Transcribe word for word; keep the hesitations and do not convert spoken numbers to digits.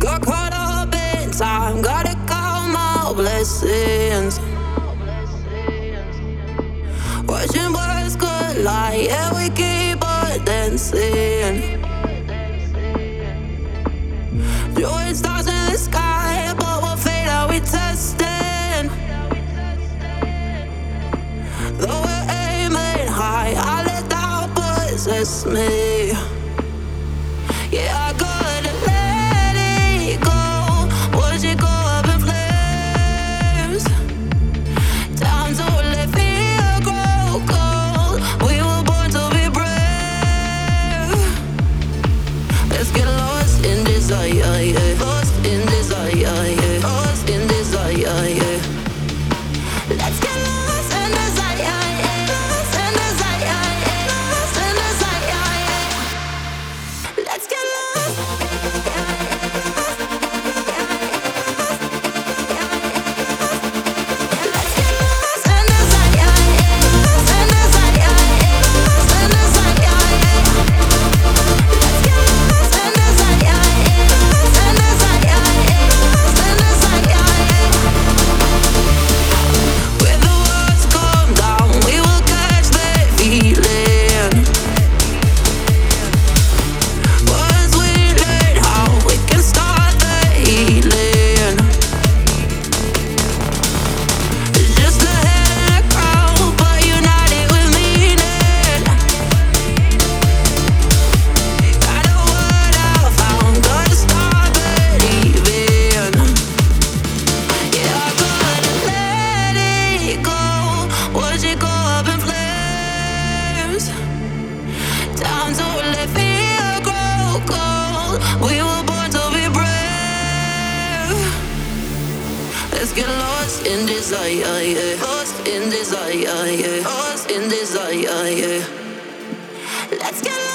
Got caught up in time, gotta count my blessings. Watching words collide, yeah, we keep on dancing. Throwing stars in the sky, but what fate are we testing? Though we're aiming high, I let doubt possess me. Yeah, I gotta let it go. Watch it go up in flames. Time to let fear grow cold. We were born to be brave. Let's get lost in desire, yeah. Lost in desire, yeah. Lost in desire, yeah. Let's get lost in desire, yeah. Lost in desire, yeah. Lost in desire, yeah. Let's get lost. Time to let fear grow cold. We were born to be brave. Let's get lost in desire, yeah. Lost in desire, yeah. Lost in desire, yeah. Let's get lost.